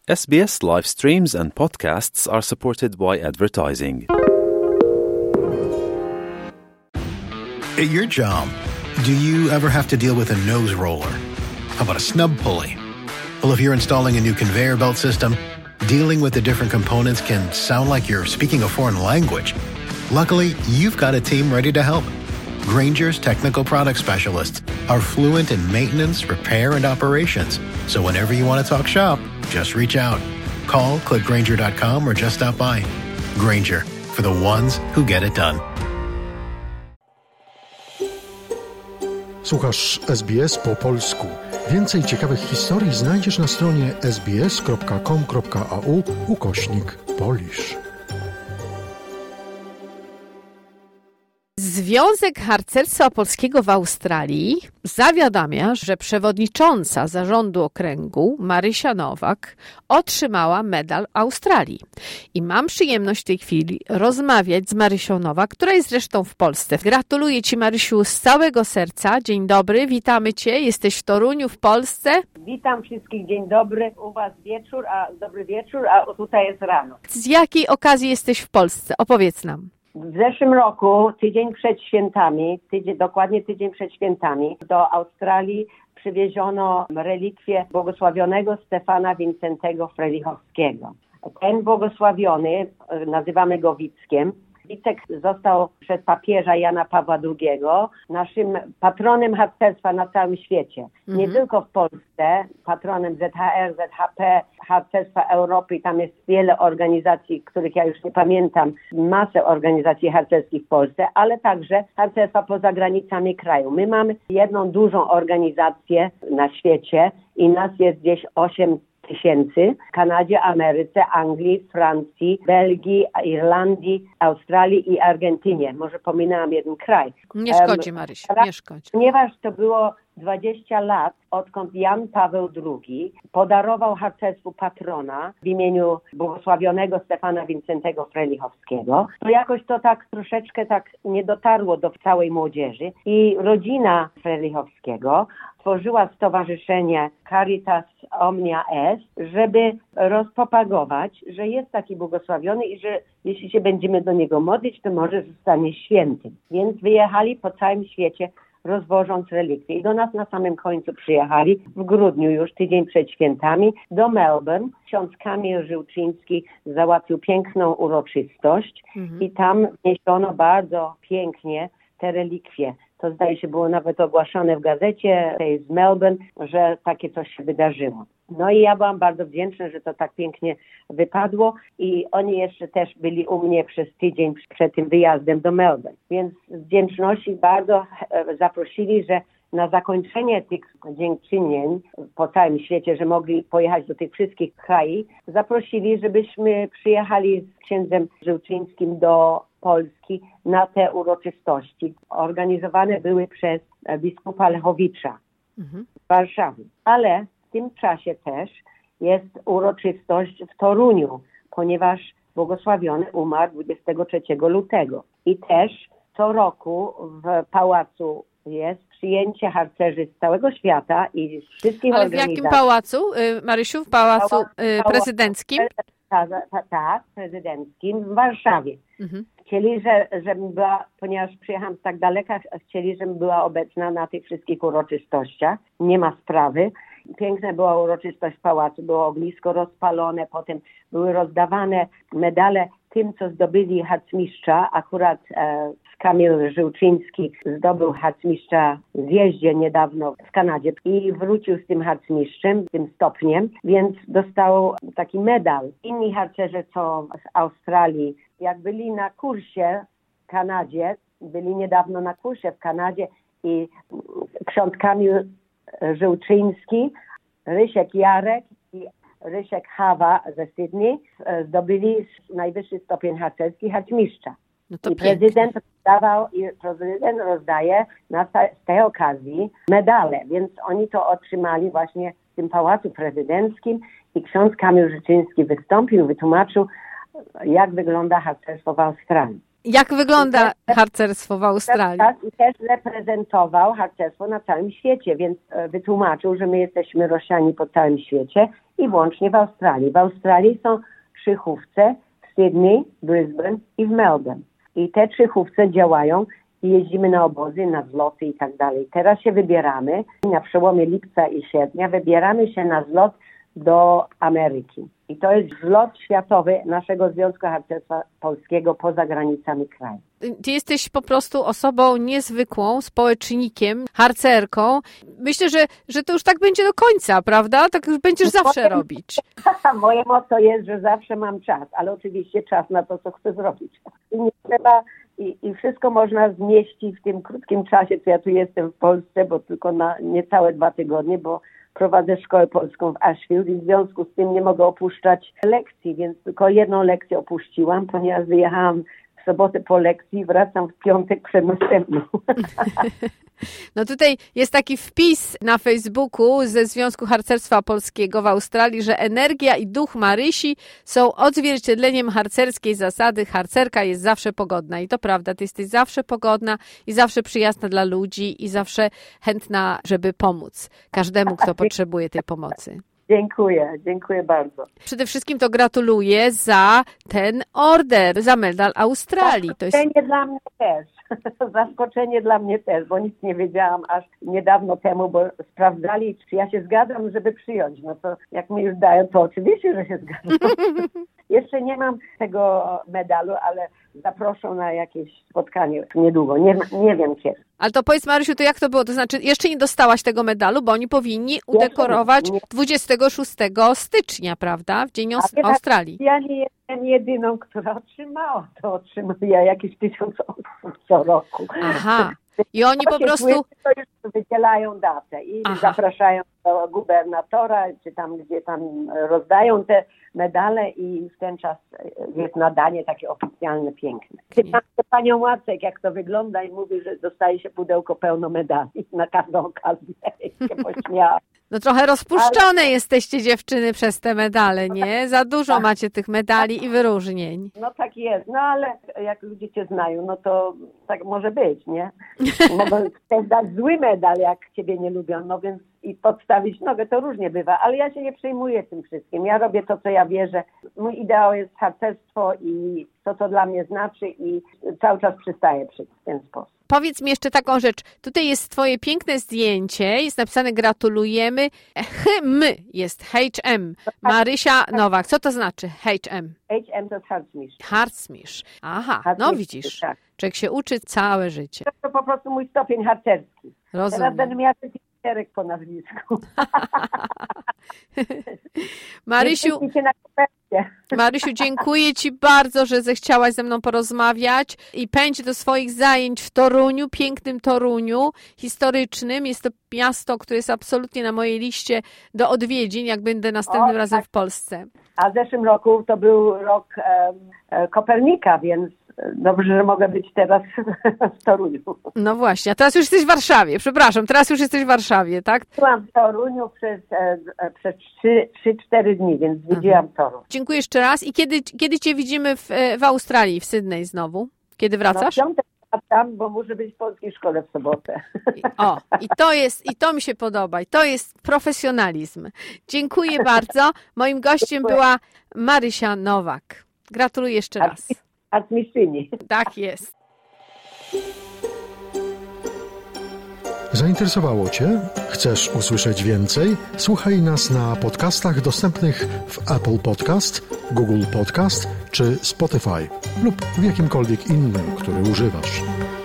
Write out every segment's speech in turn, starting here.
SBS live streams and podcasts are supported by advertising. At your job, do you ever have to deal with a nose roller? How about a snub pulley? Well, if you're installing a new conveyor belt system, dealing with the different components can sound like you're speaking a foreign language. Luckily, you've got a team ready to help. Grainger's technical product specialists are fluent in maintenance, repair, and operations. So whenever you want to talk shop, just reach out. Call, click Grainger.com, or just stop by. Grainger, for the ones who get it done. Słuchasz SBS po polsku. Więcej ciekawych historii znajdziesz na stronie sbs.com.au/Polish. Związek Harcerstwa Polskiego w Australii zawiadamia, że przewodnicząca zarządu okręgu Marysia Nowak otrzymała medal Australii. I mam przyjemność w tej chwili rozmawiać z Marysią Nowak, która jest zresztą w Polsce. Gratuluję Ci, Marysiu, z całego serca. Dzień dobry, witamy Cię. Jesteś w Toruniu w Polsce. Witam wszystkich, dzień dobry. U Was wieczór, dobry wieczór, a tutaj jest rano. Z jakiej okazji jesteś w Polsce? Opowiedz nam. W zeszłym roku, tydzień przed świętami, dokładnie tydzień przed świętami, do Australii przywieziono relikwie błogosławionego Stefana Wincentego Frelichowskiego. Ten błogosławiony, nazywamy go Wickiem. Wicek został przez papieża Jana Pawła II naszym patronem harcerstwa na całym świecie. Nie tylko w Polsce, patronem ZHR, ZHP, Harcerstwa Europy i tam jest wiele organizacji, których ja już nie pamiętam, masę organizacji harcerskich w Polsce, ale także harcerstwa poza granicami kraju. My mamy jedną dużą organizację na świecie i nas jest gdzieś 8 tysięcy w Kanadzie, Ameryce, Anglii, Francji, Belgii, Irlandii, Australii i Argentynie. Może pominęłam jeden kraj. Nie szkodzi, Marysiu, nie szkodzi. Ponieważ to było 20 lat, odkąd Jan Paweł II podarował harcerstwu patrona w imieniu błogosławionego Stefana Wincentego Frelichowskiego, to jakoś to tak troszeczkę tak nie dotarło do całej młodzieży i rodzina Frelichowskiego tworzyła stowarzyszenie Caritas Omnia Est, żeby rozpropagować, że jest taki błogosławiony i że jeśli się będziemy do niego modlić, to może zostanie świętym. Więc wyjechali po całym świecie, rozwożąc relikwie. I do nas na samym końcu przyjechali w grudniu już, tydzień przed świętami, do Melbourne. Ksiądz Kamil Żyłczyński załatwił piękną uroczystość i tam wniesiono bardzo pięknie te relikwie. To zdaje się było nawet ogłaszane w gazecie tej z Melbourne, że takie coś się wydarzyło. No i ja byłam bardzo wdzięczna, że to tak pięknie wypadło i oni jeszcze też byli u mnie przez tydzień przed tym wyjazdem do Melbourne. Więc z wdzięczności bardzo zaprosili, że na zakończenie tych dziękczynień po całym świecie, że mogli pojechać do tych wszystkich krajów, zaprosili, żebyśmy przyjechali z księdzem Żyłczyńskim do Polski na te uroczystości. Organizowane były przez biskupa Lechowicza w Warszawie. Ale w tym czasie też jest uroczystość w Toruniu, ponieważ błogosławiony umarł 23 lutego. I też co roku w pałacu jest przyjęcie harcerzy z całego świata i z wszystkich organizacji. Ale w jakim pałacu, Marysiu? W pałacu prezydenckim? Tak, prezydenckim w Warszawie. Chcieli, żebym była, ponieważ przyjechałam z tak daleka, chcieli, żebym była obecna na tych wszystkich uroczystościach. Nie ma sprawy. Piękna była uroczystość w pałacu, było ognisko rozpalone, potem były rozdawane medale tym, co zdobyli harcmistrza. Akurat Kamil Żyłczyński zdobył harcmistrza w zjeździe niedawno w Kanadzie i wrócił z tym harcmistrzem, tym stopniem, więc dostał taki medal. Inni harcerze, co z Australii, jak byli na kursie w Kanadzie, byli niedawno na kursie w Kanadzie i ksiądz Kamil Żyłczyński, Rysiek Jarek i Rysiek Hawa ze Sydney zdobyli najwyższy stopień harcerski harcmistrza. No to I prezydent rozdaje z tej okazji medale, więc oni to otrzymali właśnie w tym pałacu prezydenckim i ksiądz Kamil Życzyński wystąpił, wytłumaczył, jak wygląda harcerstwo w Australii. Jak wygląda harcerstwo w Australii? I też reprezentował harcerstwo na całym świecie, więc wytłumaczył, że my jesteśmy Rosiani po całym świecie i włącznie w Australii. W Australii są 3 chówce w Sydney, Brisbane i w Melbourne. I te 3 chówce działają i jeździmy na obozy, na zloty i tak dalej. Teraz się wybieramy, na przełomie lipca i sierpnia, wybieramy się na zlot do Ameryki. I to jest zlot światowy naszego Związku Harcerstwa Polskiego poza granicami kraju. Ty jesteś po prostu osobą niezwykłą, społecznikiem, harcerką. Myślę, że to już tak będzie do końca, prawda? Tak już będziesz zawsze robić. Moje motto jest, że zawsze mam czas, ale oczywiście czas na to, co chcę zrobić. I nie trzeba, i wszystko można zmieścić w tym krótkim czasie, co ja tu jestem w Polsce, bo tylko na niecałe 2 tygodnie, bo prowadzę szkołę polską w Ashfield i w związku z tym nie mogę opuszczać lekcji, więc tylko 1 lekcję opuściłam, ponieważ wyjechałam w sobotę po lekcji i wracam w piątek przed następną. No tutaj jest taki wpis na Facebooku ze Związku Harcerstwa Polskiego w Australii, że energia i duch Marysi są odzwierciedleniem harcerskiej zasady. Harcerka jest zawsze pogodna. I to prawda, ty jesteś zawsze pogodna i zawsze przyjazna dla ludzi i zawsze chętna, żeby pomóc każdemu, kto potrzebuje tej pomocy. Dziękuję bardzo. Przede wszystkim to gratuluję za ten order, za medal Australii. Zaskoczenie dla mnie też. Zaskoczenie dla mnie też, bo nic nie wiedziałam aż niedawno temu, bo sprawdzali, czy ja się zgadzam, żeby przyjąć. No to jak mi już dają, to oczywiście, że się zgadzam. Jeszcze nie mam tego medalu, ale zaproszą na jakieś spotkanie niedługo. Nie wiem kiedy. Ale to powiedz, Marysiu, to jak to było? To znaczy, jeszcze nie dostałaś tego medalu, bo oni powinni udekorować 26 stycznia, prawda? W Dzień Australii. Ja nie jestem jedyną, która otrzymała to. Otrzymuję jakieś 1000 osób co roku. Aha. I oni po prostu... To już wydzielają datę i zapraszają do gubernatora, czy tam, gdzie tam rozdają te medale i w ten czas jest nadanie takie oficjalne, piękne. Pytam panią Łacek, jak to wygląda i mówi, że dostaje się pudełko pełno medali na każdą okazję. Się pośmiała. No trochę rozpuszczone jesteście dziewczyny przez te medale, nie? Za dużo macie tych medali i wyróżnień. No tak jest, no ale jak ludzie cię znają, no to tak może być, nie? Mogą też dać zły medal, jak ciebie nie lubią, no więc i podstawić nogę, to różnie bywa, ale ja się nie przejmuję tym wszystkim. Ja robię to, co ja wierzę. Mój ideał jest harcerstwo i to dla mnie znaczy i cały czas przystaję w ten sposób. Powiedz mi jeszcze taką rzecz. Tutaj jest twoje piękne zdjęcie, jest napisane gratulujemy. Jest HM. Marysia Nowak. Co to znaczy HM? HM to jest harcmistrz. Harcmistrz. Aha, no widzisz. Tak. Człowiek się uczy całe życie. To po prostu mój stopień harcerski. Rozumiem. Teraz będę miała cerek po nazwisku. Marysiu, dziękuję ci bardzo, że zechciałaś ze mną porozmawiać i pędź do swoich zajęć w Toruniu, pięknym Toruniu, historycznym. Jest to miasto, które jest absolutnie na mojej liście do odwiedzin, jak będę następnym razem w Polsce. A w zeszłym roku to był rok Kopernika, więc dobrze, że mogę być teraz w Toruniu. No właśnie, a teraz już jesteś w Warszawie. Przepraszam, teraz już jesteś w Warszawie, tak? Byłam w Toruniu przez 3-4 dni, więc widziałam Toruń. Dziękuję jeszcze raz. I kiedy cię widzimy w Australii, w Sydney znowu? Kiedy wracasz? No, piątek wracam, bo muszę być w polskiej szkole w sobotę. I to mi się podoba. I to jest profesjonalizm. Dziękuję bardzo. Moim gościem była Marysia Nowak. Gratuluję jeszcze raz. Harcmistrzyni. Tak jest. Zainteresowało Cię? Chcesz usłyszeć więcej? Słuchaj nas na podcastach dostępnych w Apple Podcast, Google Podcast czy Spotify lub w jakimkolwiek innym, który używasz.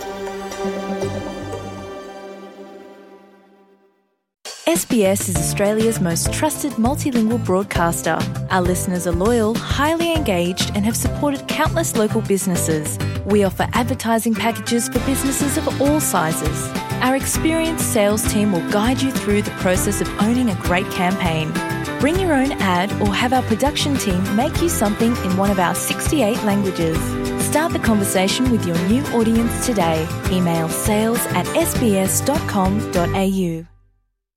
SBS is Australia's most trusted multilingual broadcaster. Our listeners are loyal, highly engaged, and have supported countless local businesses. We offer advertising packages for businesses of all sizes. Our experienced sales team will guide you through the process of owning a great campaign. Bring your own ad or have our production team make you something in one of our 68 languages. Start the conversation with your new audience today. Email sales@sbs.com.au.